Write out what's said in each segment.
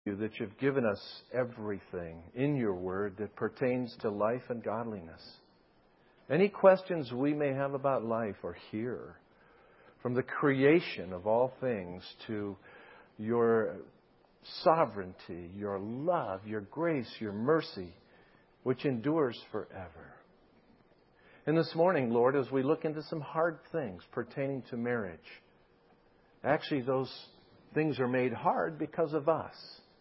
You that you've given us everything in your word that pertains to life and godliness. Any questions we may have about life are here. From the creation of all things to your sovereignty, your love, your grace, your mercy, which endures forever. And this morning, Lord, as we look into some hard things pertaining to marriage, actually those things are made hard because of us.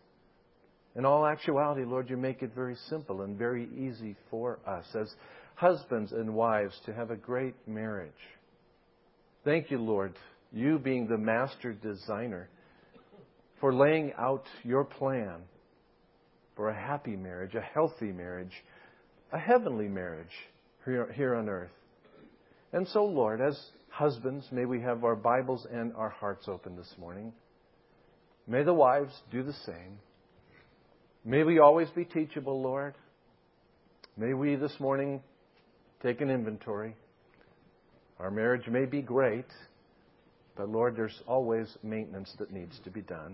In all actuality, Lord, you make it very simple and very easy for us as husbands and wives to have a great marriage. Thank you, Lord, you being the master designer, for laying out your plan for a happy marriage, a healthy marriage, a heavenly marriage here on earth. And so, Lord, as husbands, may we have our Bibles and our hearts open this morning. May the wives do the same. May we always be teachable, Lord. May we this morning take an inventory. Our marriage may be great, but Lord, there's always maintenance that needs to be done.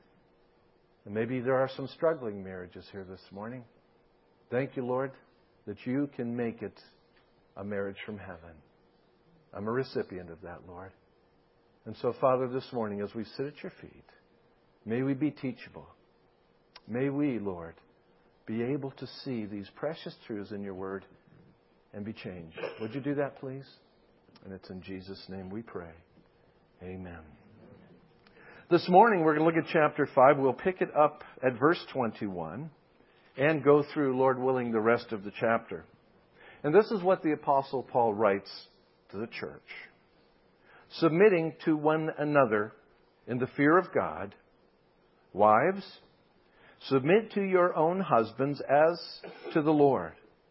And maybe there are some struggling marriages here this morning. Thank you, Lord, that you can make it a marriage from heaven. I'm a recipient of that, Lord. And so, Father, this morning, as we sit at your feet, may we be teachable. May we, Lord, be able to see these precious truths in your word and be changed. Would you do that, please? And it's in Jesus' name we pray. Amen. This morning we're going to look at chapter 5. We'll pick it up at verse 21 and go through, Lord willing, the rest of the chapter. And this is what the Apostle Paul writes to the church. Submitting to one another in the fear of God. Wives, submit to your own husbands as to the Lord.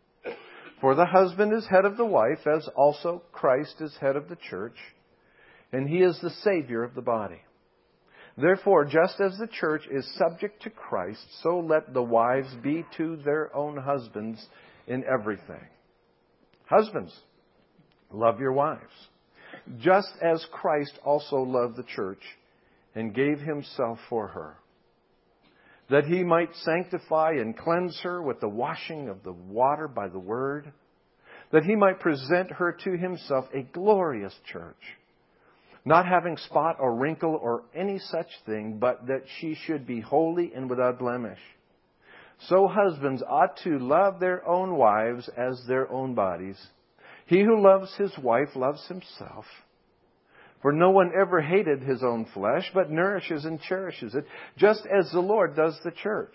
For the husband is head of the wife, as also Christ is head of the church, and he is the Savior of the body. Therefore, just as the church is subject to Christ, so let the wives be to their own husbands in everything. Husbands, love your wives, just as Christ also loved the church and gave himself for her, that he might sanctify and cleanse her with the washing of the water by the word, that he might present her to himself a glorious church, not having spot or wrinkle or any such thing, but that she should be holy and without blemish. So husbands ought to love their own wives as their own bodies. He who loves his wife loves himself. For no one ever hated his own flesh, but nourishes and cherishes it, just as the Lord does the church.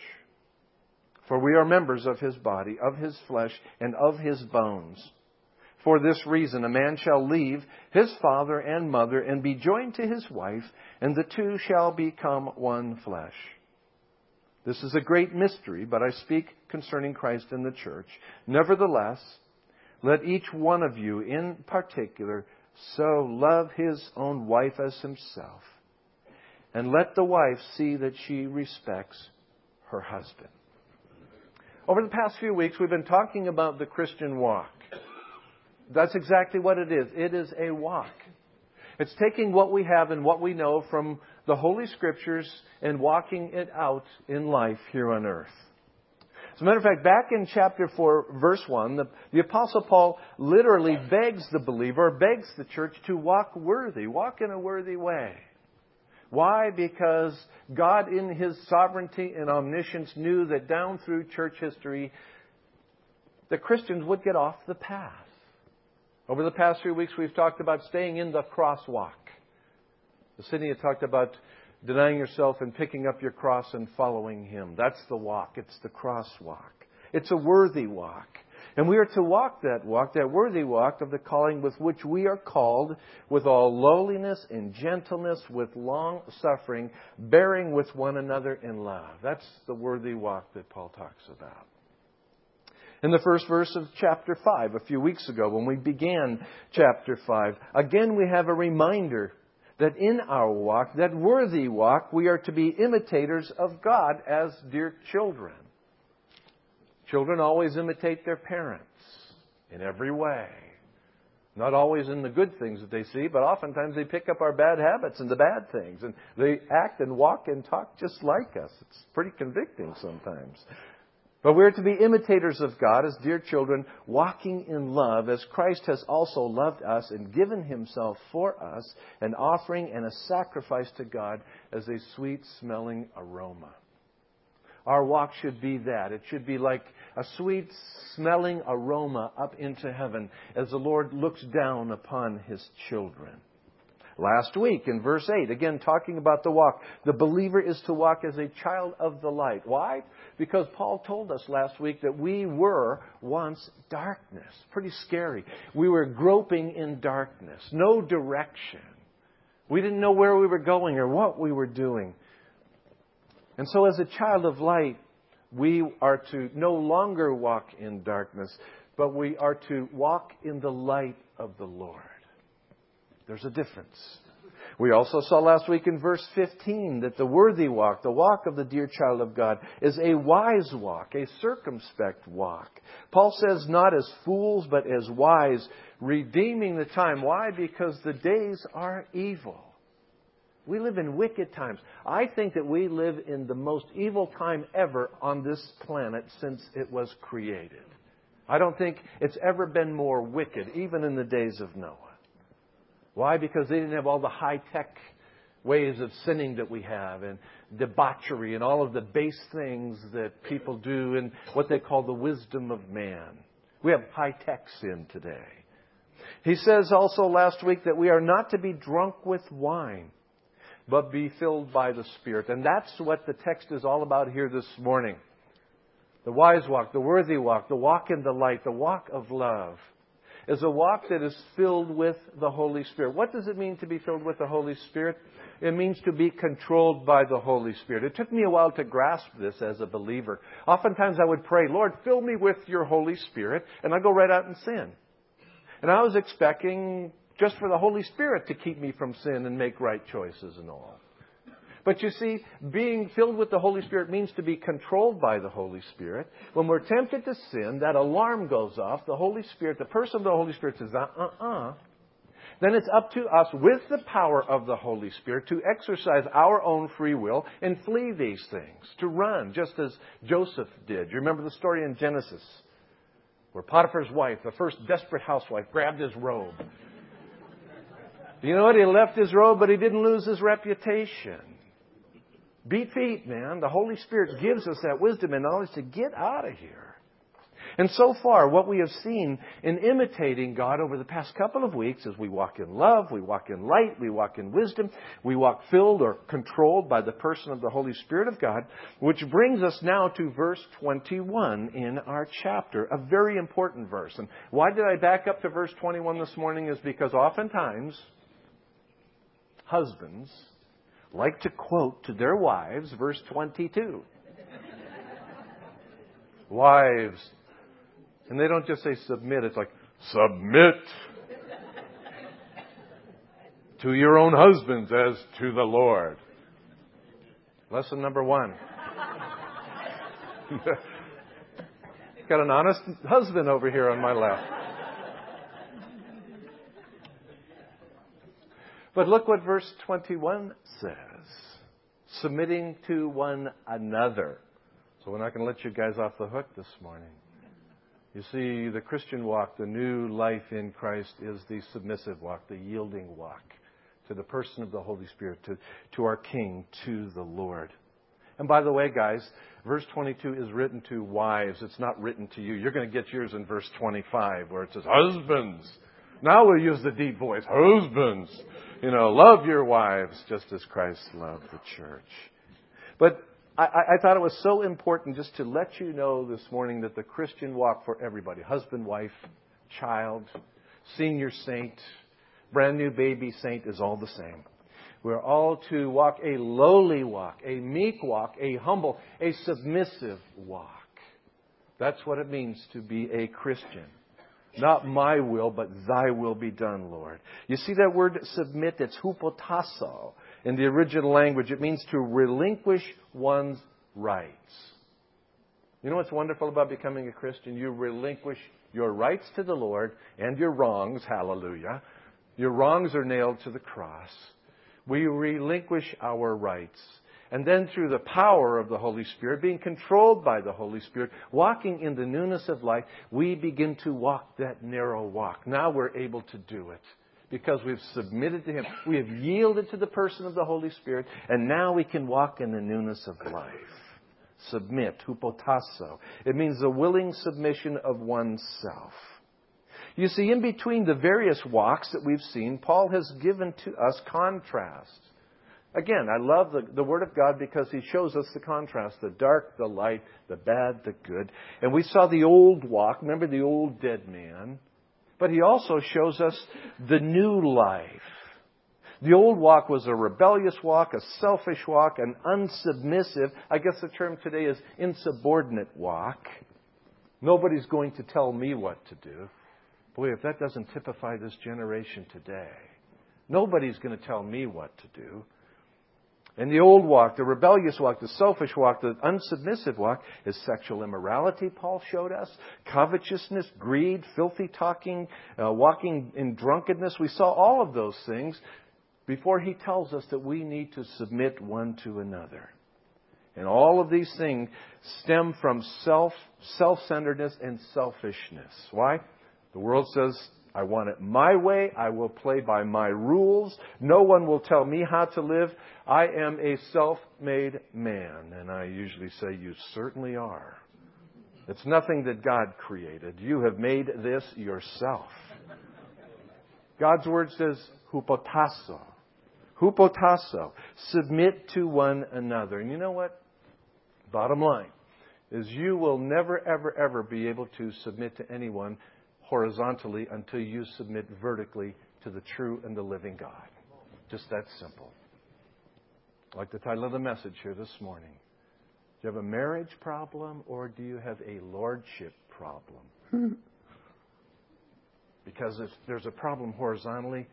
For we are members of his body, of his flesh, and of his bones. For this reason a man shall leave his father and mother and be joined to his wife, and the two shall become one flesh. This is a great mystery, but I speak concerning Christ and the church. Nevertheless, let each one of you in particular so love his own wife as himself. And let the wife see that she respects her husband. Over the past few weeks, we've been talking about the Christian walk. That's exactly what it is. It is a walk. It's taking what we have and what we know from the Holy Scriptures and walking it out in life here on earth. As a matter of fact, back in chapter 4, verse 1, the Apostle Paul literally begs the believer, begs the church to walk worthy, walk in a worthy way. Why? Because God in His sovereignty and omniscience knew that down through church history, the Christians would get off the path. Over the past few weeks, we've talked about staying in the crosswalk. Sydney had talked about denying yourself and picking up your cross and following Him. That's the walk. It's the crosswalk. It's a worthy walk. And we are to walk that worthy walk of the calling with which we are called, with all lowliness and gentleness, with long suffering, bearing with one another in love. That's the worthy walk that Paul talks about. In the first verse of chapter 5, a few weeks ago, when we began chapter 5, again we have a reminder that in our walk, that worthy walk, we are to be imitators of God as dear children. Children always imitate their parents in every way. Not always in the good things that they see, but oftentimes they pick up our bad habits and the bad things. And they act and walk and talk just like us. It's pretty convicting sometimes. But we're to be imitators of God as dear children, walking in love as Christ has also loved us and given Himself for us, an offering and a sacrifice to God as a sweet-smelling aroma. Our walk should be that. It should be like a sweet-smelling aroma up into heaven as the Lord looks down upon His children. Last week in verse 8, again talking about the walk, the believer is to walk as a child of the light. Why? Because Paul told us last week that we were once darkness. Pretty scary. We were groping in darkness. No direction. We didn't know where we were going or what we were doing. And so as a child of light, we are to no longer walk in darkness, but we are to walk in the light of the Lord. There's a difference. We also saw last week in verse 15 that the worthy walk, the walk of the dear child of God, is a wise walk, a circumspect walk. Paul says not as fools, but as wise, redeeming the time. Why? Because the days are evil. We live in wicked times. I think that we live in the most evil time ever on this planet since it was created. I don't think it's ever been more wicked, even in the days of Noah. Why? Because they didn't have all the high-tech ways of sinning that we have, and debauchery, and all of the base things that people do, and what they call the wisdom of man. We have high-tech sin today. He says also last week that we are not to be drunk with wine, but be filled by the Spirit. And that's what the text is all about here this morning. The wise walk, the worthy walk, the walk in the light, the walk of love is a walk that is filled with the Holy Spirit. What does it mean to be filled with the Holy Spirit? It means to be controlled by the Holy Spirit. It took me a while to grasp this as a believer. Oftentimes I would pray, Lord, fill me with your Holy Spirit, and I'd go right out and sin. And I was expecting just for the Holy Spirit to keep me from sin and make right choices and all. But you see, being filled with the Holy Spirit means to be controlled by the Holy Spirit. When we're tempted to sin, that alarm goes off. The Holy Spirit, the person of the Holy Spirit says, Then it's up to us with the power of the Holy Spirit to exercise our own free will and flee these things, to run, just as Joseph did. You remember the story in Genesis where Potiphar's wife, the first desperate housewife, grabbed his robe. You know what? He left his robe, but he didn't lose his reputation. Beat feet, man. The Holy Spirit gives us that wisdom and knowledge to get out of here. And so far, what we have seen in imitating God over the past couple of weeks is we walk in love, we walk in light, we walk in wisdom, we walk filled or controlled by the person of the Holy Spirit of God, which brings us now to verse 21 in our chapter, a very important verse. And why did I back up to verse 21 this morning is because oftentimes husbands like to quote to their wives verse 22. Wives. And they don't just say submit. It's like, submit to your own husbands as to the Lord. Lesson number 1. Got an honest husband over here on my left. But look what verse 21 says. Submitting to one another. So we're not going to let you guys off the hook this morning. You see, the Christian walk, the new life in Christ, is the submissive walk, the yielding walk to the person of the Holy Spirit, to our King, to the Lord. And by the way, guys, verse 22 is written to wives. It's not written to you. You're going to get yours in verse 25 where it says, husbands. Now we'll use the deep voice. Husbands, love your wives just as Christ loved the church. But I thought it was so important just to let you know this morning that the Christian walk for everybody, husband, wife, child, senior saint, brand new baby saint, is all the same. We're all to walk a lowly walk, a meek walk, a humble, a submissive walk. That's what it means to be a Christian. Not my will, but thy will be done, Lord. You see that word submit? It's hupotasso. In the original language, it means to relinquish one's rights. You know what's wonderful about becoming a Christian? You relinquish your rights to the Lord and your wrongs. Hallelujah. Your wrongs are nailed to the cross. We relinquish our rights. And then through the power of the Holy Spirit, being controlled by the Holy Spirit, walking in the newness of life, we begin to walk that narrow walk. Now we're able to do it because we've submitted to Him. We have yielded to the person of the Holy Spirit, and now we can walk in the newness of life. Submit, hupotasso. It means the willing submission of oneself. You see, in between the various walks that we've seen, Paul has given to us contrast. Again, I love the Word of God because He shows us the contrast, the dark, the light, the bad, the good. And we saw the old walk, remember the old dead man? But He also shows us the new life. The old walk was a rebellious walk, a selfish walk, an unsubmissive, I guess the term today is insubordinate walk. Nobody's going to tell me what to do. Boy, if that doesn't typify this generation today. Nobody's going to tell me what to do. And the old walk, the rebellious walk, the selfish walk, the unsubmissive walk is sexual immorality, Paul showed us. Covetousness, greed, filthy talking, walking in drunkenness. We saw all of those things before he tells us that we need to submit one to another. And all of these things stem from self-centeredness and selfishness. Why? The world says, I want it my way. I will play by my rules. No one will tell me how to live. I am a self-made man. And I usually say, you certainly are. It's nothing that God created. You have made this yourself. God's Word says, hupotasso. Hupotasso. Submit to one another. And you know what? Bottom line is you will never, ever, ever be able to submit to anyone horizontally until you submit vertically to the true and the living God. Just that simple. Like the title of the message here this morning. Do you have a marriage problem or do you have a lordship problem? Because if there's a problem horizontally,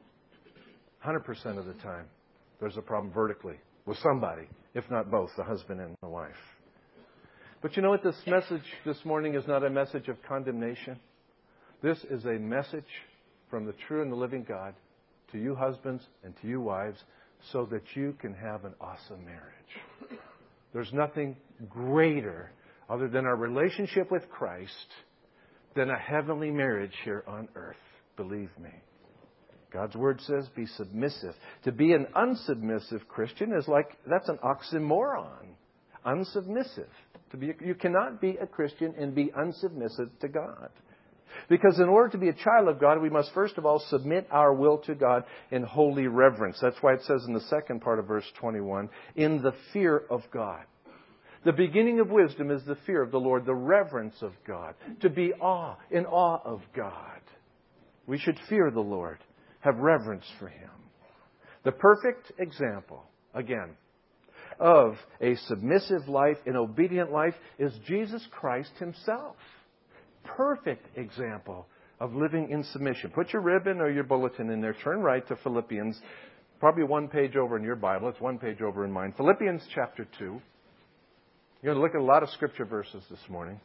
100% of the time, there's a problem vertically with somebody, if not both, the husband and the wife. But you know what? This message this morning is not a message of condemnation. This is a message from the true and the living God to you husbands and to you wives so that you can have an awesome marriage. There's nothing greater other than our relationship with Christ than a heavenly marriage here on earth. Believe me. God's Word says be submissive. To be an unsubmissive Christian is like, that's an oxymoron. Unsubmissive. You cannot be a Christian and be unsubmissive to God. Because in order to be a child of God, we must first of all submit our will to God in holy reverence. That's why it says in the second part of verse 21, in the fear of God. The beginning of wisdom is the fear of the Lord, the reverence of God. To be in awe of God. We should fear the Lord, have reverence for Him. The perfect example, again, of a submissive life, an obedient life, is Jesus Christ Himself. Perfect example of living in submission. Put your ribbon or your bulletin in there. Turn right to Philippians. Probably one page over in your Bible. It's one page over in mine. Philippians chapter 2. You're going to look at a lot of scripture verses this morning.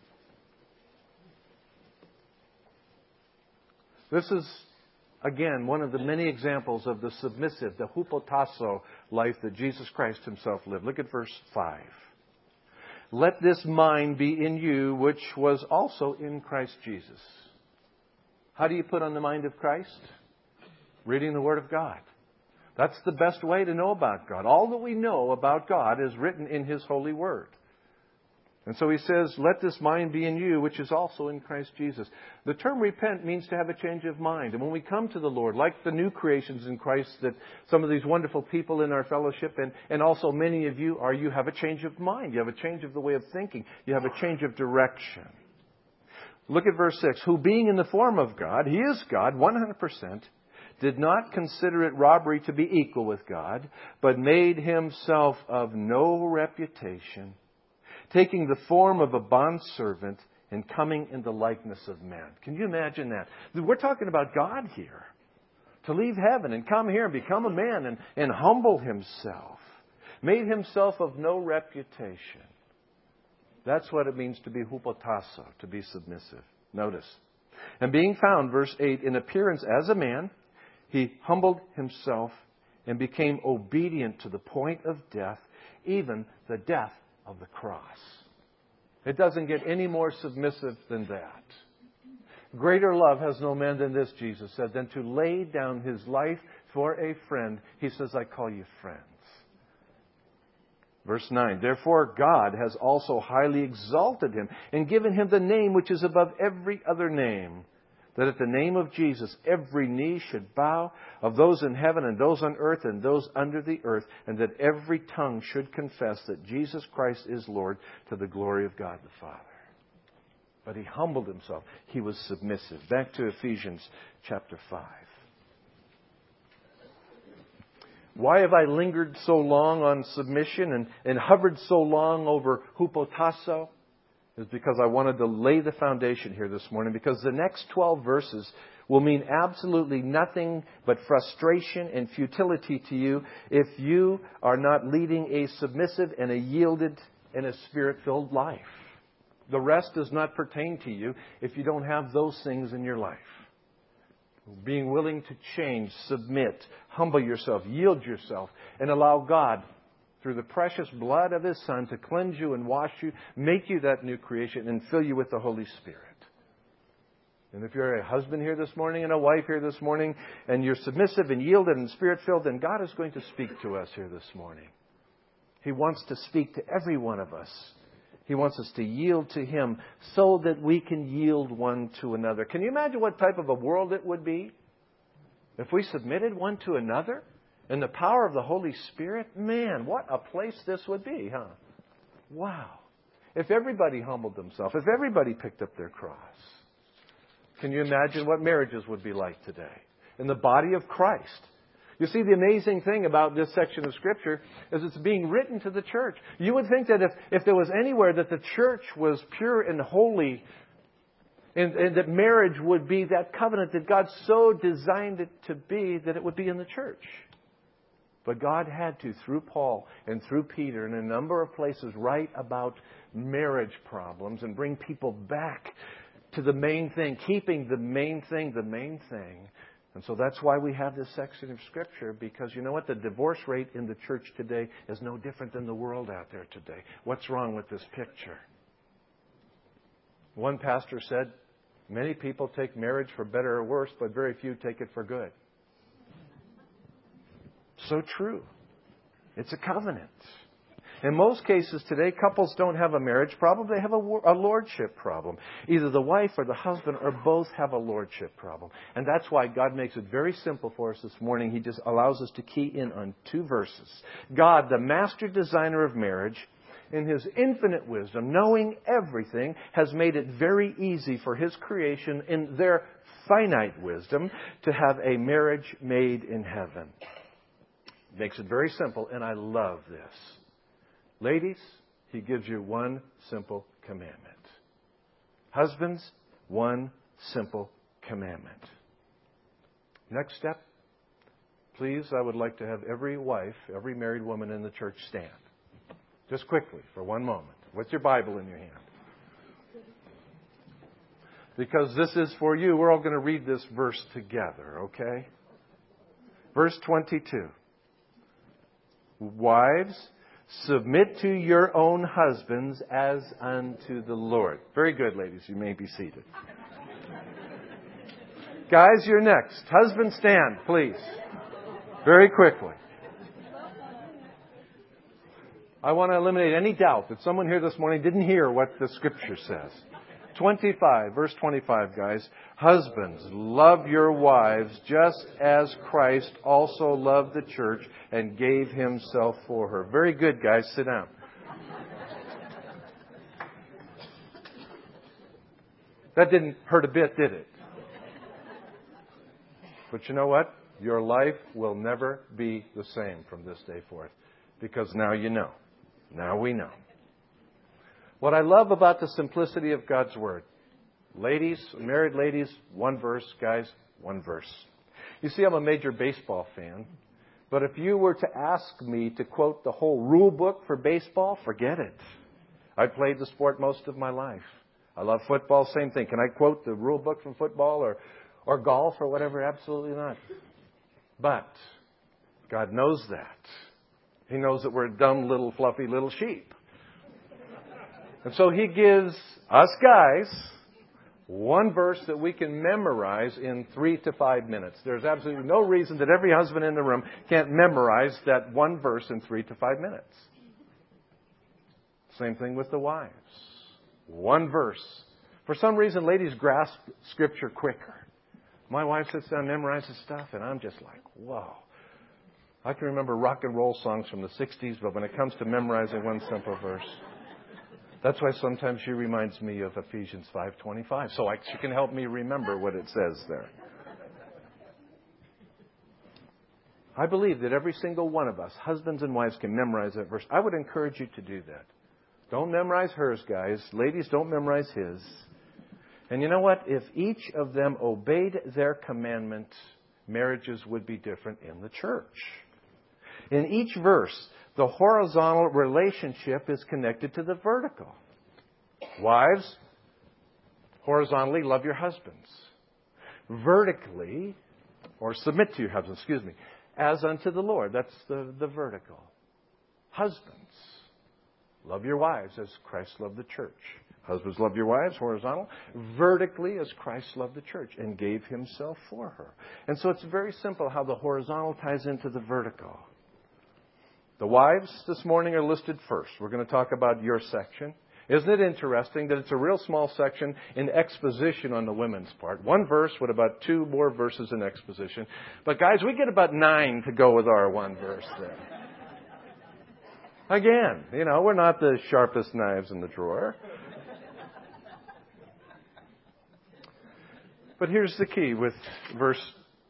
This is, again, one of the many examples of the submissive, the hupotasso life that Jesus Christ Himself lived. Look at verse 5. Let this mind be in you, which was also in Christ Jesus. How do you put on the mind of Christ? Reading the Word of God. That's the best way to know about God. All that we know about God is written in His holy Word. And so he says, let this mind be in you, which is also in Christ Jesus. The term repent means to have a change of mind. And when we come to the Lord, like the new creations in Christ that some of these wonderful people in our fellowship and also many of you are, you have a change of mind. You have a change of the way of thinking. You have a change of direction. Look at verse 6. Who being in the form of God, He is God, 100%, did not consider it robbery to be equal with God, but made Himself of no reputation, taking the form of a bondservant and coming in the likeness of men. Can you imagine that? We're talking about God here. To leave heaven and come here and become a man and humble Himself. Made Himself of no reputation. That's what it means to be hupotasso, to be submissive. Notice. And being found, verse 8, in appearance as a man, he humbled himself and became obedient to the point of death, even the death of the cross. It doesn't get any more submissive than that. Greater love has no man than this, Jesus said, than to lay down his life for a friend. He says, I call you friends. Verse 9, therefore God has also highly exalted him and given him the name which is above every other name, that at the name of Jesus every knee should bow, of those in heaven and those on earth and those under the earth, and that every tongue should confess that Jesus Christ is Lord, to the glory of God the Father. But he humbled himself. He was submissive. Back to Ephesians chapter 5. Why have I lingered so long on submission and hovered so long over hupotasso? It's because I wanted to lay the foundation here this morning, because the next 12 verses will mean absolutely nothing but frustration and futility to you if you are not leading a submissive and a yielded and a Spirit-filled life. The rest does not pertain to you if you don't have those things in your life. Being willing to change, submit, humble yourself, yield yourself, and allow God, through the precious blood of His Son, to cleanse you and wash you, make you that new creation, and fill you with the Holy Spirit. And if you're a husband here this morning and a wife here this morning, and you're submissive and yielded and Spirit-filled, then God is going to speak to us here this morning. He wants to speak to every one of us. He wants us to yield to Him so that we can yield one to another. Can you imagine what type of a world it would be if we submitted one to another in the power of the Holy Spirit? Man, what a place this would be, huh? Wow. If everybody humbled themselves, if everybody picked up their cross. Can you imagine what marriages would be like today in the body of Christ? You see, the amazing thing about this section of Scripture is it's being written to the church. You would think that if there was anywhere that the church was pure and holy, and that marriage would be that covenant that God so designed it to be, that it would be in the church. But God had to, through Paul and through Peter, in a number of places, write about marriage problems and bring people back to the main thing, keeping the main thing the main thing. And so that's why we have this section of Scripture, because you know what? The divorce rate in the church today is no different than the world out there today. What's wrong with this picture? One pastor said, many people take marriage for better or worse, but very few take it for good. So true. It's a covenant. In most cases today, couples don't have a marriage problem. They have a lordship problem. Either the wife or the husband or both have a lordship problem. And that's why God makes it very simple for us this morning. He just allows us to key in on 2 verses. God, the master designer of marriage, in His infinite wisdom, knowing everything, has made it very easy for His creation, in their finite wisdom, to have a marriage made in heaven. Makes it very simple, and I love this. Ladies, He gives you one simple commandment. Husbands, one simple commandment. Next step, please, I would like to have every wife, every married woman in the church stand. Just quickly, for one moment, with your Bible in your hand. Because this is for you. We're all going to read this verse together, okay? Verse 22. Wives, submit to your own husbands as unto the Lord. Very good, ladies. You may be seated. Guys, you're next. Husbands, stand, please. Very quickly. I want to eliminate any doubt that someone here this morning didn't hear what the Scripture says. 25, verse 25, guys. Husbands, love your wives just as Christ also loved the church and gave Himself for her. Very good, guys. Sit down. That didn't hurt a bit, did it? But you know what? Your life will never be the same from this day forth, because now you know. Now we know. What I love about the simplicity of God's Word. Ladies, married ladies, one verse. Guys, one verse. You see, I'm a major baseball fan. But if you were to ask me to quote the whole rule book for baseball, forget it. I played the sport most of my life. I love football, same thing. Can I quote the rule book from football or golf or whatever? Absolutely not. But God knows that. He knows that we're dumb, little, fluffy little sheep. And so He gives us guys one verse that we can memorize in 3 to 5 minutes. There's absolutely no reason that every husband in the room can't memorize that one verse in 3 to 5 minutes. Same thing with the wives. One verse. For some reason, ladies grasp Scripture quicker. My wife sits down and memorizes stuff, and I'm just like, whoa. I can remember rock and roll songs from the 60s, but when it comes to memorizing one simple verse, that's why sometimes she reminds me of Ephesians 5:25, so she can help me remember what it says there. I believe that every single one of us, husbands and wives, can memorize that verse. I would encourage you to do that. Don't memorize hers, guys. Ladies, don't memorize his. And you know what? If each of them obeyed their commandment, marriages would be different in the church. In each verse, the horizontal relationship is connected to the vertical. Wives, horizontally love your husbands. Vertically, or submit to your husbands, as unto the Lord. That's the vertical. Husbands, love your wives as Christ loved the church. Husbands, love your wives, horizontal. Vertically, as Christ loved the church and gave Himself for her. And so it's very simple how the horizontal ties into the vertical. The wives this morning are listed first. We're going to talk about your section. Isn't it interesting that it's a real small section in exposition on the women's part? One verse with about 2 more verses in exposition. But guys, we get about 9 to go with our one verse there. Again, we're not the sharpest knives in the drawer. But here's the key with verse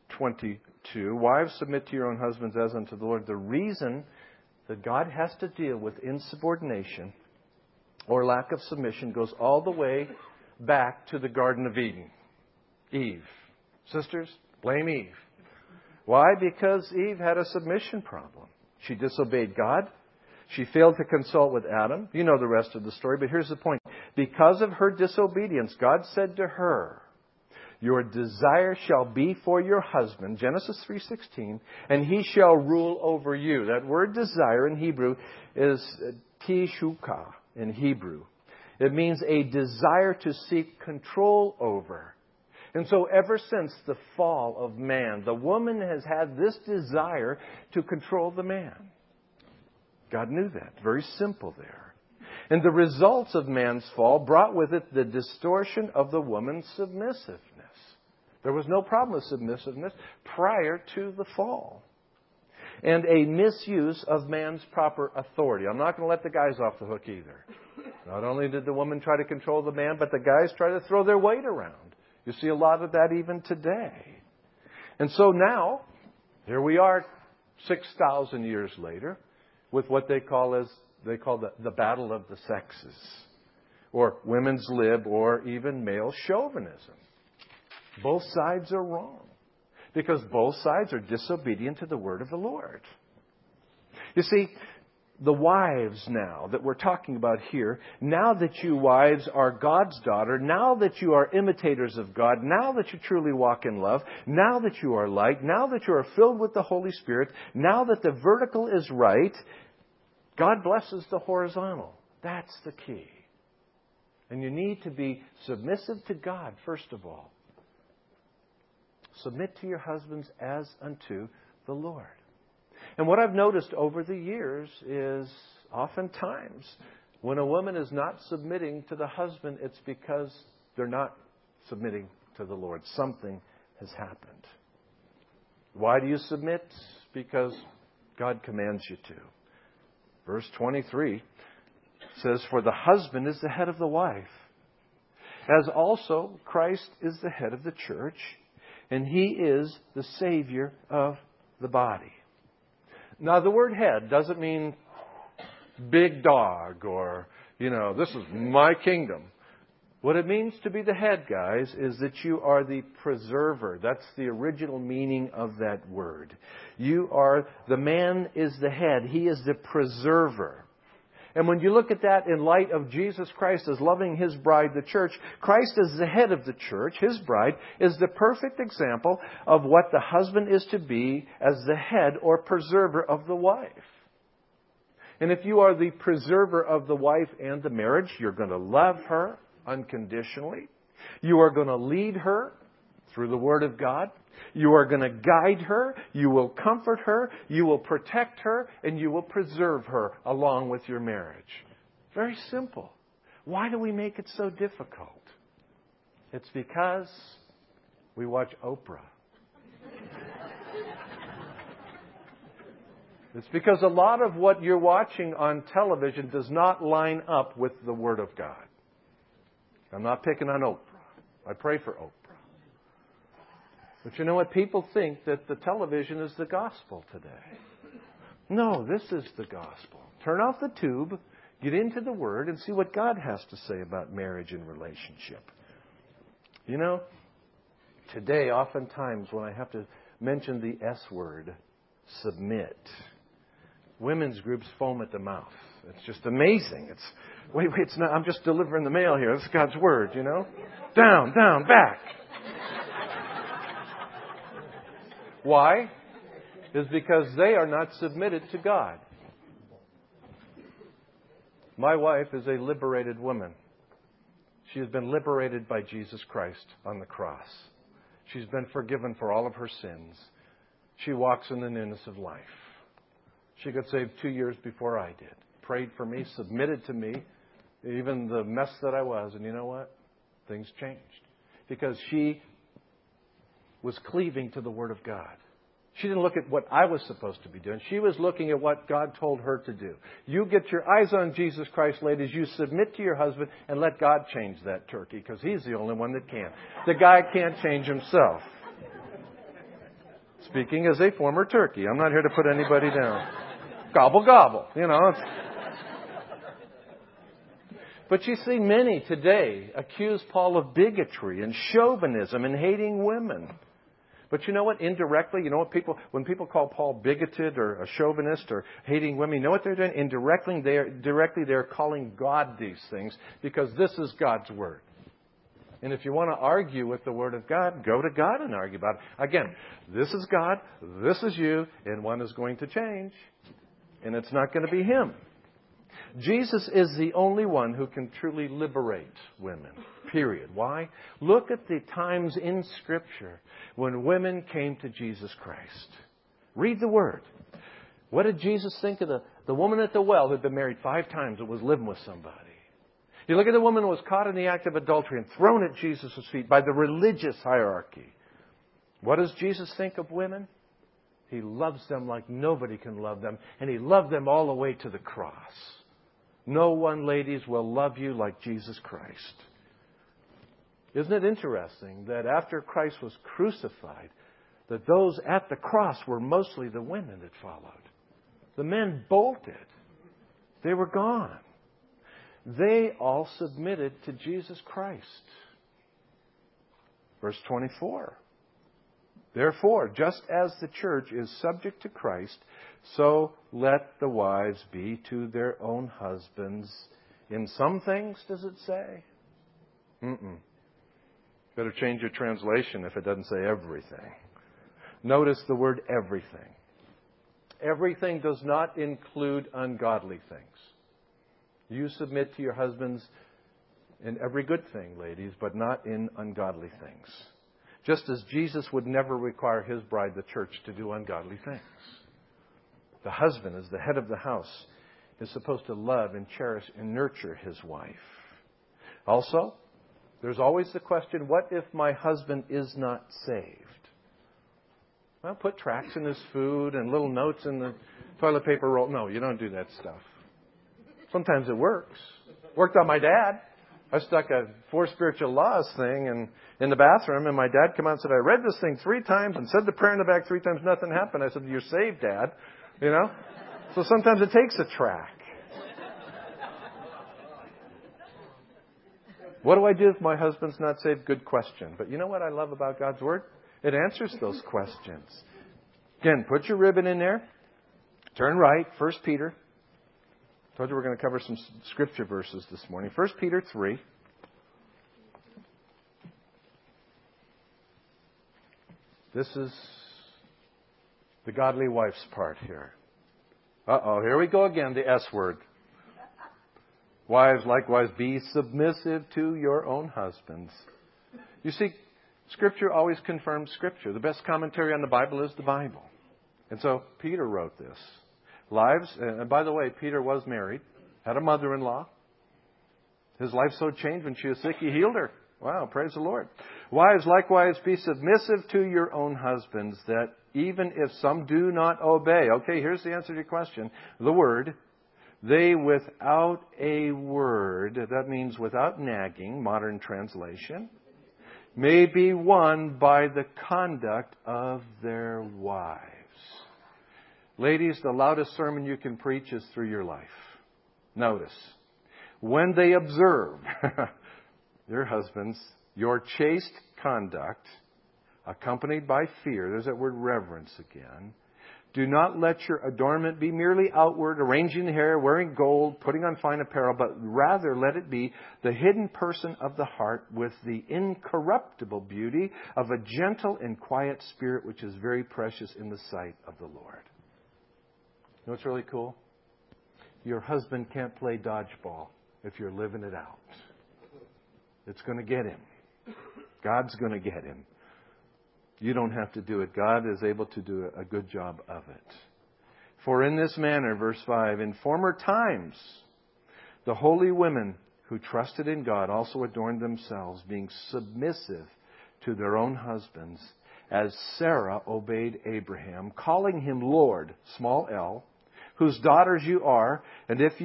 22. Wives, submit to your own husbands as unto the Lord. The reason that God has to deal with insubordination or lack of submission goes all the way back to the Garden of Eden. Eve. Sisters, blame Eve. Why? Because Eve had a submission problem. She disobeyed God. She failed to consult with Adam. You know the rest of the story, but here's the point. Because of her disobedience, God said to her, your desire shall be for your husband, Genesis 3:16, and he shall rule over you. That word desire in Hebrew is tishuka in Hebrew. It means a desire to seek control over. And so ever since the fall of man, the woman has had this desire to control the man. God knew that. Very simple there. And the results of man's fall brought with it the distortion of the woman's submissiveness. There was no problem with submissiveness prior to the fall. And a misuse of man's proper authority. I'm not going to let the guys off the hook either. Not only did the woman try to control the man, but the guys try to throw their weight around. You see a lot of that even today. And so now, here we are 6,000 years later, with what they call the battle of the sexes, or women's lib, or even male chauvinism. Both sides are wrong, because both sides are disobedient to the word of the Lord. You see, the wives now that we're talking about here, now that you wives are God's daughter, now that you are imitators of God, now that you truly walk in love, now that you are light, now that you are filled with the Holy Spirit, now that the vertical is right, God blesses the horizontal. That's the key. And you need to be submissive to God, first of all. Submit to your husbands as unto the Lord. And what I've noticed over the years is oftentimes when a woman is not submitting to the husband, it's because they're not submitting to the Lord. Something has happened. Why do you submit? Because God commands you to. Verse 23 says, for the husband is the head of the wife, as also Christ is the head of the church, and He is the Savior of the body. Now, the word head doesn't mean big dog or, this is my kingdom. What it means to be the head, guys, is that you are the preserver. That's the original meaning of that word. The man is the head. He is the preserver. And when you look at that in light of Jesus Christ as loving His bride, the church, Christ as the head of the church, His bride, is the perfect example of what the husband is to be as the head or preserver of the wife. And if you are the preserver of the wife and the marriage, you're going to love her unconditionally. You are going to lead her through the Word of God. You are going to guide her. You will comfort her. You will protect her. And you will preserve her along with your marriage. Very simple. Why do we make it so difficult? It's because we watch Oprah. It's because a lot of what you're watching on television does not line up with the Word of God. I'm not picking on Oprah. I pray for Oprah. But you know what? People think that the television is the gospel today. No, this is the gospel. Turn off the tube, get into the Word, and see what God has to say about marriage and relationship. You know, today, oftentimes, when I have to mention the S word, submit, women's groups foam at the mouth. It's just amazing. It's not. I'm just delivering the mail here. It's God's Word, you know. Down, back. Why? Is because they are not submitted to God. My wife is a liberated woman. She has been liberated by Jesus Christ on the cross. She's been forgiven for all of her sins. She walks in the newness of life. She got saved 2 years before I did. Prayed for me, submitted to me, even the mess that I was. And you know what? Things changed. Because she was cleaving to the Word of God. She didn't look at what I was supposed to be doing. She was looking at what God told her to do. You get your eyes on Jesus Christ, ladies. You submit to your husband and let God change that turkey, because He's the only one that can. The guy can't change himself. Speaking as a former turkey. I'm not here to put anybody down. Gobble, gobble. You know. But you see, many today accuse Paul of bigotry and chauvinism and hating women. But you know what? Indirectly, you know what when people call Paul bigoted or a chauvinist or hating women, you know what they're doing? Indirectly, they're calling God these things, because this is God's Word. And if you want to argue with the Word of God, go to God and argue about it. Again, this is God, this is you, and one is going to change. And it's not going to be Him. Jesus is the only one who can truly liberate women, period. Why? Look at the times in Scripture when women came to Jesus Christ. Read the Word. What did Jesus think of the woman at the well who had been married 5 times and was living with somebody? You look at the woman who was caught in the act of adultery and thrown at Jesus' feet by the religious hierarchy. What does Jesus think of women? He loves them like nobody can love them, and He loved them all the way to the cross. No one, ladies, will love you like Jesus Christ. Isn't it interesting that after Christ was crucified, that those at the cross were mostly the women that followed? The men bolted. They were gone. They all submitted to Jesus Christ. Verse 24. Therefore, just as the church is subject to Christ, so let the wives be to their own husbands. In some things, does it say? Better change your translation if it doesn't say everything. Notice the word everything. Everything does not include ungodly things. You submit to your husbands in every good thing, ladies, but not in ungodly things. Just as Jesus would never require His bride, the church, to do ungodly things. The husband, as the head of the house, is supposed to love and cherish and nurture his wife. Also, there's always the question, what if my husband is not saved? Well, put tracts in his food and little notes in the toilet paper roll. No, you don't do that stuff. Sometimes it works. Worked on my dad. I stuck a 4 spiritual laws thing in the bathroom, and my dad came out and said, I read this thing 3 times and said the prayer in the back 3 times, nothing happened. I said, you're saved, Dad. You know? So sometimes it takes a track. What do I do if my husband's not saved? Good question. But you know what I love about God's Word? It answers those questions. Again, put your ribbon in there. Turn right, 1 Peter. I told you we're going to cover some scripture verses this morning. 1 Peter 3. This is the godly wife's part here. Here we go again, the S word. Wives, likewise, be submissive to your own husbands. You see, Scripture always confirms Scripture. The best commentary on the Bible is the Bible. And so Peter wrote this. Wives, and by the way, Peter was married, had a mother-in-law. His life so changed when she was sick, he healed her. Wow, praise the Lord. Wives, likewise, be submissive to your own husbands, that even if some do not obey, okay, here's the answer to your question, the word, they without a word, that means without nagging, modern translation, may be won by the conduct of their wives. Ladies, the loudest sermon you can preach is through your life. Notice, when they observe their husbands, your chaste conduct, accompanied by fear, there's that word reverence again. Do not let your adornment be merely outward, arranging the hair, wearing gold, putting on fine apparel, but rather let it be the hidden person of the heart with the incorruptible beauty of a gentle and quiet spirit, which is very precious in the sight of the Lord. You know what's really cool? Your husband can't play dodgeball if you're living it out. It's going to get him. God's going to get him. You don't have to do it. God is able to do a good job of it. For in this manner, verse 5, in former times, the holy women who trusted in God also adorned themselves, being submissive to their own husbands, as Sarah obeyed Abraham, calling him Lord, small l, whose daughters you are, and if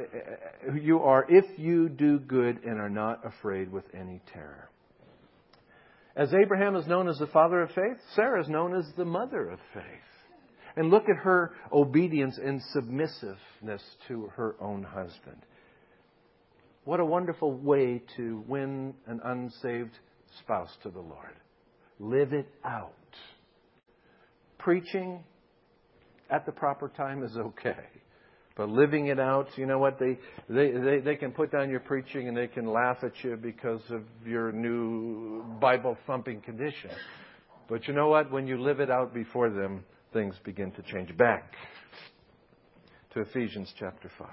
you do good and are not afraid with any terror. As Abraham is known as the father of faith, Sarah is known as the mother of faith. And look at her obedience and submissiveness to her own husband. What a wonderful way to win an unsaved spouse to the Lord. Live it out. Preaching at the proper time is okay. But living it out, you know what? They can put down your preaching and they can laugh at you because of your new Bible-thumping condition. But you know what? When you live it out before them, things begin to change. Back to Ephesians chapter 5.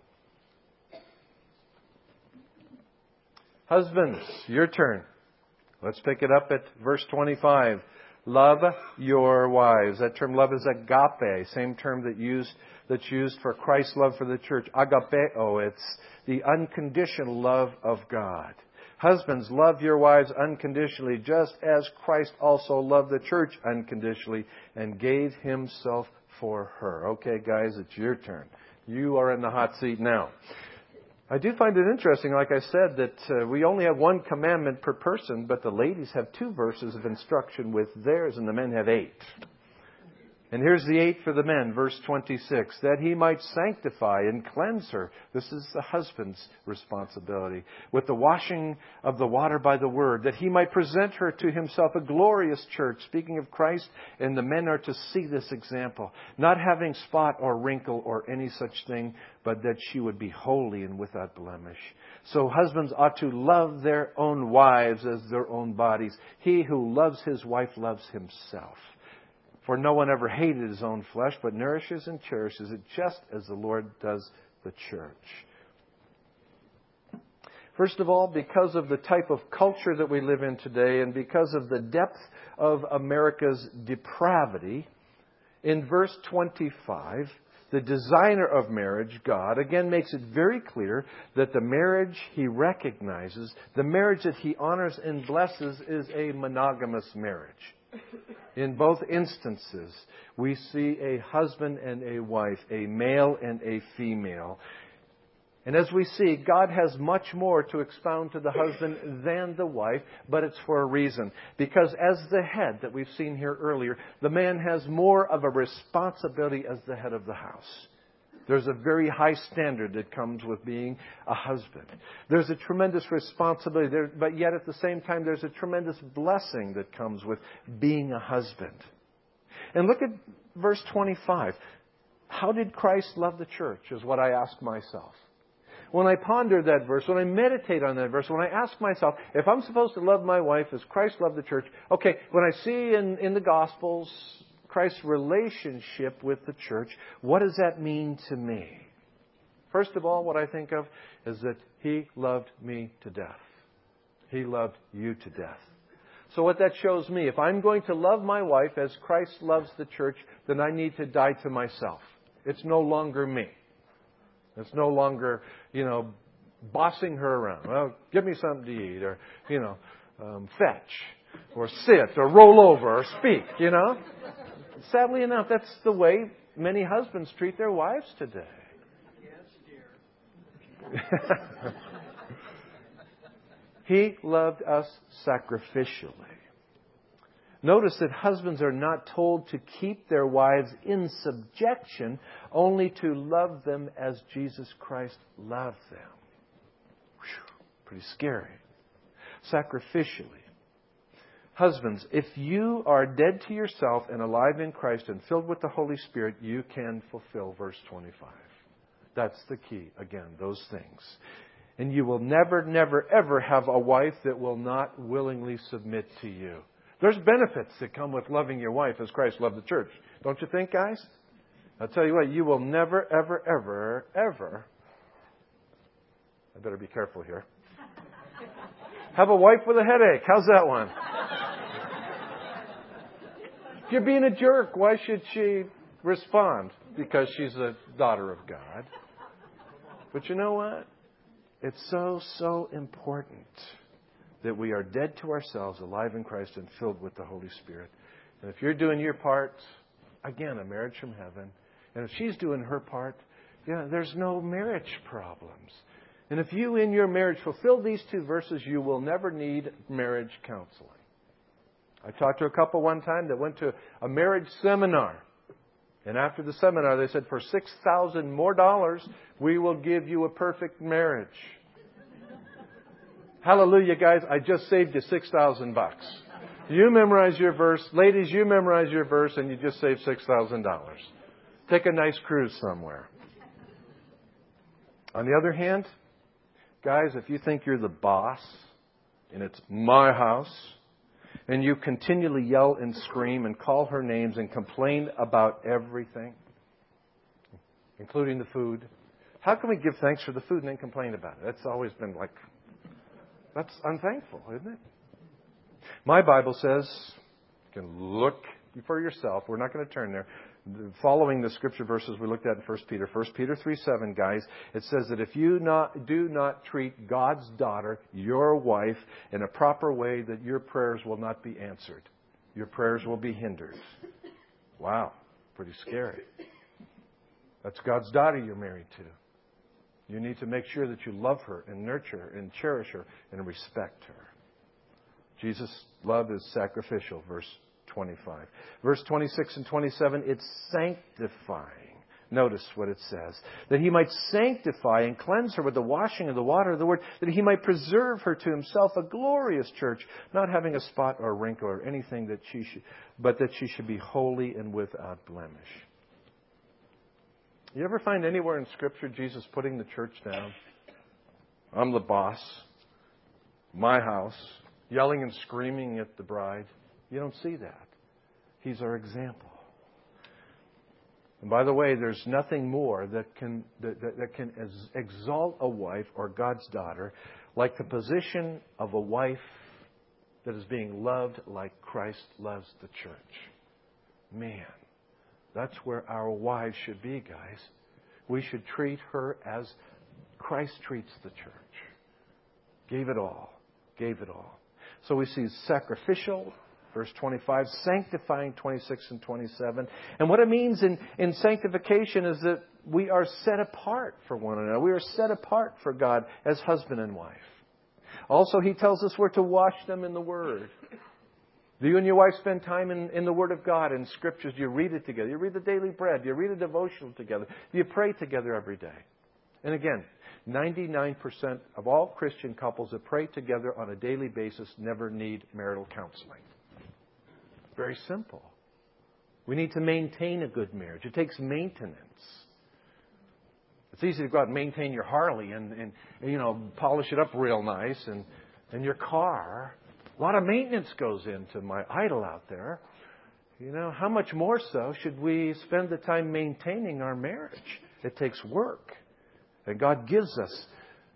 Husbands, your turn. Let's pick it up at verse 25. Love your wives. That term love is agape, same term that's used for Christ's love for the church. Agapeo, it's the unconditional love of God. Husbands, love your wives unconditionally, just as Christ also loved the church unconditionally and gave himself for her. Okay, guys, it's your turn. You are in the hot seat now. I do find it interesting, like I said, that we only have one commandment per person, but the ladies have 2 verses of instruction with theirs, and the men have 8. And here's the 8 for the men, verse 26. That he might sanctify and cleanse her. This is the husband's responsibility. With the washing of the water by the word. That he might present her to himself a glorious church. Speaking of Christ, and the men are to see this example. Not having spot or wrinkle or any such thing, but that she would be holy and without blemish. So husbands ought to love their own wives as their own bodies. He who loves his wife loves himself. For no one ever hated his own flesh, but nourishes and cherishes it just as the Lord does the church. First of all, because of the type of culture that we live in today and because of the depth of America's depravity, in verse 25, the designer of marriage, God, again makes it very clear that the marriage he recognizes, the marriage that he honors and blesses, is a monogamous marriage. In both instances, we see a husband and a wife, a male and a female. And as we see, God has much more to expound to the husband than the wife, but it's for a reason. Because as the head that we've seen here earlier, the man has more of a responsibility as the head of the house. There's a very high standard that comes with being a husband. There's a tremendous responsibility there, but yet at the same time, there's a tremendous blessing that comes with being a husband. And look at verse 25. How did Christ love the church is what I ask myself. When I ponder that verse, when I meditate on that verse, when I ask myself, if I'm supposed to love my wife as Christ loved the church, okay, when I see in the Gospels Christ's relationship with the church, what does that mean to me? First of all, what I think of is that He loved me to death. He loved you to death. So what that shows me, if I'm going to love my wife as Christ loves the church, then I need to die to myself. It's no longer me. It's no longer, bossing her around. Well, give me something to eat, or, fetch, or sit, or roll over, or speak, Sadly enough, that's the way many husbands treat their wives today. Yes, dear. He loved us sacrificially. Notice that husbands are not told to keep their wives in subjection, only to love them as Jesus Christ loved them. Whew, pretty scary. Sacrificially. Husbands, if you are dead to yourself and alive in Christ and filled with the Holy Spirit, you can fulfill verse 25. That's the key. Again, those things. And you will never, never, ever have a wife that will not willingly submit to you. There's benefits that come with loving your wife as Christ loved the church. Don't you think, guys? I'll tell you what, you will never, ever, ever, ever, I better be careful here, have a wife with a headache. How's that one? If you're being a jerk, why should she respond? Because she's a daughter of God. But you know what? It's so, so important that we are dead to ourselves, alive in Christ, and filled with the Holy Spirit. And if you're doing your part, again, a marriage from heaven. And if she's doing her part, there's no marriage problems. And if you in your marriage fulfill these two verses, you will never need marriage counseling. I talked to a couple one time that went to a marriage seminar. And after the seminar, they said, for $6,000 more, we will give you a perfect marriage. Hallelujah, guys. I just saved you $6,000. You memorize your verse. Ladies, you memorize your verse and you just saved $6,000. Take a nice cruise somewhere. On the other hand, guys, if you think you're the boss and it's my house, and you continually yell and scream and call her names and complain about everything, including the food, how can we give thanks for the food and then complain about it? That's always been that's unthankful, isn't it? My Bible says, you can look for yourself. We're not going to turn there. Following the scripture verses we looked at in 1 Peter 3:7, guys, it says that if you do not treat God's daughter, your wife, in a proper way, that your prayers will not be answered. Your prayers will be hindered. Wow, pretty scary. That's God's daughter you're married to. You need to make sure that you love her and nurture her and cherish her and respect her. Jesus' love is sacrificial, verse 25. Verse 26 and 27, it's sanctifying. Notice what it says. That He might sanctify and cleanse her with the washing of the water of the Word, that He might preserve her to Himself a glorious church, not having a spot or wrinkle or anything but that she should be holy and without blemish. You ever find anywhere in Scripture Jesus putting the church down? I'm the boss. My house. Yelling and screaming at the bride. You don't see that. He's our example. And by the way, there's nothing more that can exalt a wife or God's daughter like the position of a wife that is being loved like Christ loves the church. Man. That's where our wives should be, guys. We should treat her as Christ treats the church. Gave it all. Gave it all. So we see sacrificial, verse 25, sanctifying, 26 and 27. And what it means in sanctification is that we are set apart for one another. We are set apart for God as husband and wife. Also, He tells us we're to wash them in the Word. Do you and your wife spend time in the Word of God, in Scriptures? Do you read it together? Do you read the daily bread? Do you read a devotional together? Do you pray together every day? And again, 99% of all Christian couples that pray together on a daily basis never need marital counseling. Very simple. We need to maintain a good marriage. It takes maintenance. It's easy to go out and maintain your Harley and polish it up real nice and your car. A lot of maintenance goes into my idol out there. How much more so should we spend the time maintaining our marriage? It takes work. And God gives us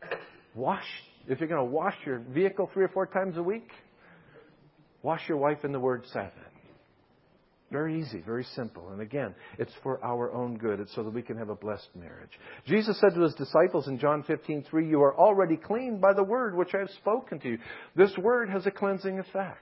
if you're going to wash your vehicle 3 or 4 times a week, wash your wife in the Word 7. Very easy, very simple. And again, it's for our own good. It's so that we can have a blessed marriage. Jesus said to His disciples in John 15:3, "You are already clean by the word which I have spoken to you." This word has a cleansing effect.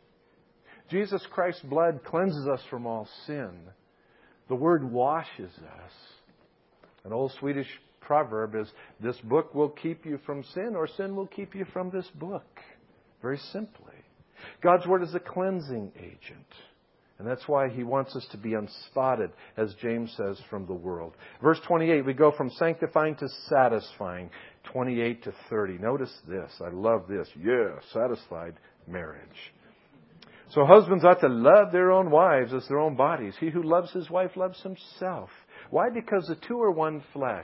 Jesus Christ's blood cleanses us from all sin. The word washes us. An old Swedish proverb is, "This book will keep you from sin, or sin will keep you from this book." Very simply. God's word is a cleansing agent. And that's why He wants us to be unspotted, as James says, from the world. Verse 28, we go from sanctifying to satisfying. 28 to 30. Notice this. I love this. Yeah, satisfied marriage. So husbands ought to love their own wives as their own bodies. He who loves his wife loves himself. Why? Because the two are one flesh.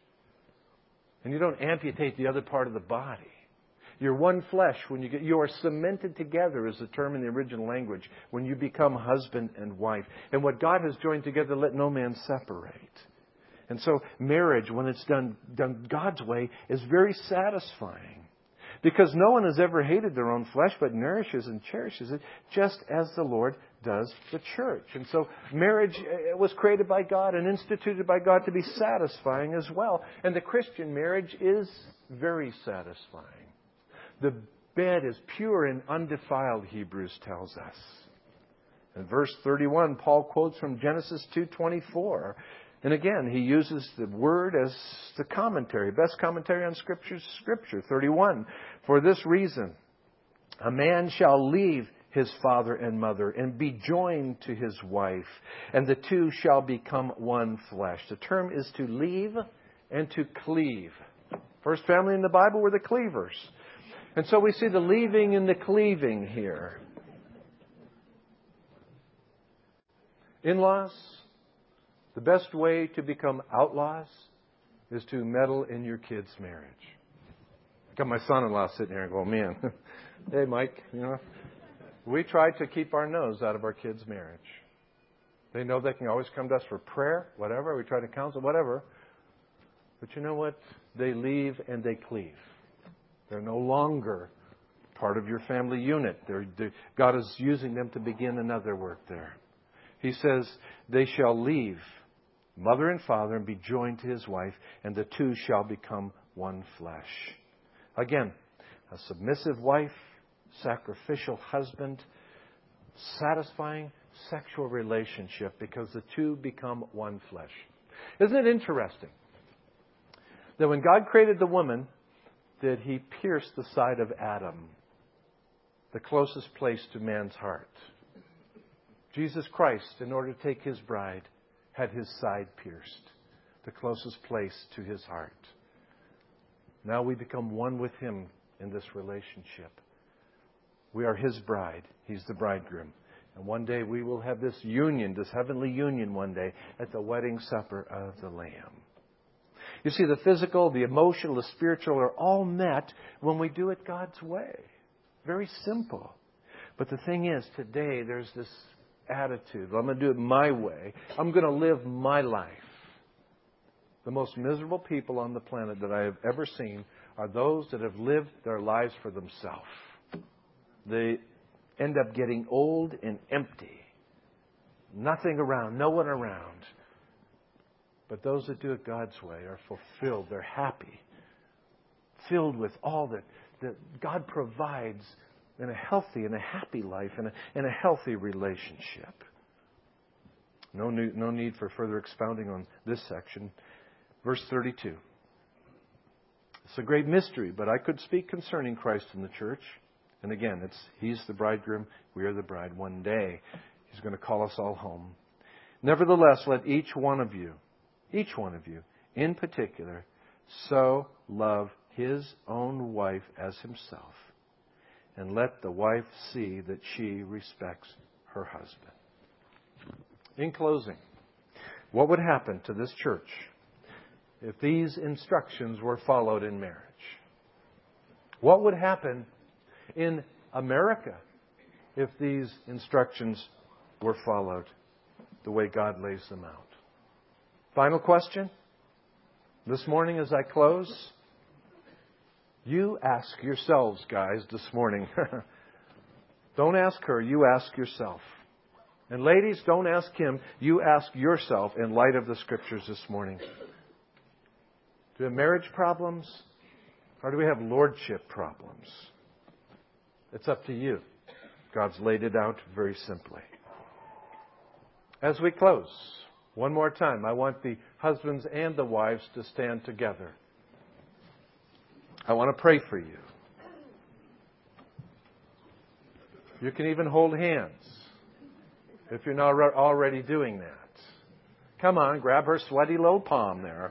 And you don't amputate the other part of the body. You're one flesh when you are cemented together, is the term in the original language, when you become husband and wife. And what God has joined together, let no man separate. And so marriage, when it's done God's way, is very satisfying. Because no one has ever hated their own flesh, but nourishes and cherishes it, just as the Lord does the church. And so marriage was created by God and instituted by God to be satisfying as well. And the Christian marriage is very satisfying. The bed is pure and undefiled, Hebrews tells us. In verse 31, Paul quotes from Genesis 2:24. And again, he uses the word as the commentary, best commentary on Scripture. 31. For this reason, a man shall leave his father and mother and be joined to his wife, and the two shall become one flesh. The term is to leave and to cleave. First family in the Bible were the cleavers. And so we see the leaving and the cleaving here. In-laws, the best way to become outlaws is to meddle in your kids' marriage. I got my son-in-law sitting here and go, man, hey, Mike, we try to keep our nose out of our kids' marriage. They know they can always come to us for prayer, whatever. We try to counsel, whatever. But you know what? They leave and they cleave. They're no longer part of your family unit. God is using them to begin another work there. He says, they shall leave mother and father and be joined to his wife, and the two shall become one flesh. Again, a submissive wife, sacrificial husband, satisfying sexual relationship, because the two become one flesh. Isn't it interesting that when God created the woman, that He pierced the side of Adam, the closest place to man's heart? Jesus Christ, in order to take His bride, had His side pierced, the closest place to His heart. Now we become one with Him in this relationship. We are His bride. He's the bridegroom. And one day we will have this union, this heavenly union one day at the wedding supper of the Lamb. You see, the physical, the emotional, the spiritual are all met when we do it God's way. Very simple. But the thing is, today there's this attitude. I'm going to do it my way. I'm going to live my life. The most miserable people on the planet that I have ever seen are those that have lived their lives for themselves. They end up getting old and empty. Nothing around, no one around. But those that do it God's way are fulfilled. They're happy. Filled with all that God provides in a healthy and a happy life and in a healthy relationship. No need for further expounding on this section. Verse 32. It's a great mystery, but I could speak concerning Christ and the church. And again, He's the bridegroom, we are the bride. One day, He's going to call us all home. Nevertheless, let each one of you in particular, so love his own wife as himself. And let the wife see that she respects her husband. In closing, what would happen to this church if these instructions were followed in marriage? What would happen in America if these instructions were followed the way God lays them out? Final question. This morning as I close, you ask yourselves, guys, this morning. Don't ask her, you ask yourself. And ladies, don't ask him, you ask yourself in light of the Scriptures this morning. Do we have marriage problems? Or do we have lordship problems? It's up to you. God's laid it out very simply. As we close, one more time, I want the husbands and the wives to stand together. I want to pray for you. You can even hold hands if you're not already doing that. Come on, grab her sweaty little palm there.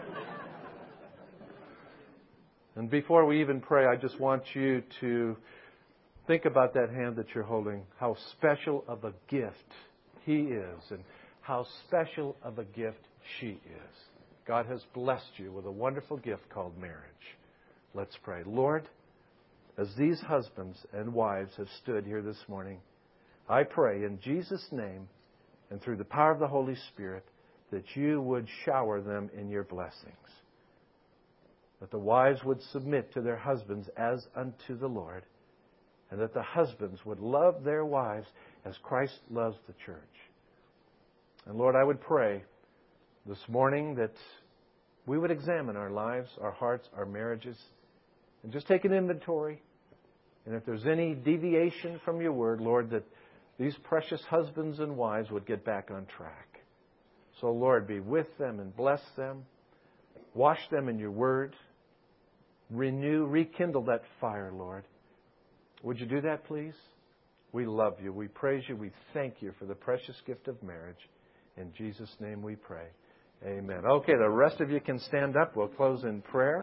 And before we even pray, I just want you to think about that hand that you're holding, how special of a gift he is and how special of a gift she is. God has blessed you with a wonderful gift called marriage. Let's pray. Lord, as these husbands and wives have stood here this morning, I pray in Jesus' name and through the power of the Holy Spirit that you would shower them in your blessings. That the wives would submit to their husbands as unto the Lord, and that the husbands would love their wives as Christ loves the church. And Lord, I would pray this morning that we would examine our lives, our hearts, our marriages, and just take an inventory. And if there's any deviation from your word, Lord, that these precious husbands and wives would get back on track. So, Lord, be with them and bless them. Wash them in your word. Rekindle that fire, Lord. Would you do that, please? We love you. We praise you. We thank you for the precious gift of marriage. In Jesus' name we pray. Amen. Okay, the rest of you can stand up. We'll close in prayer.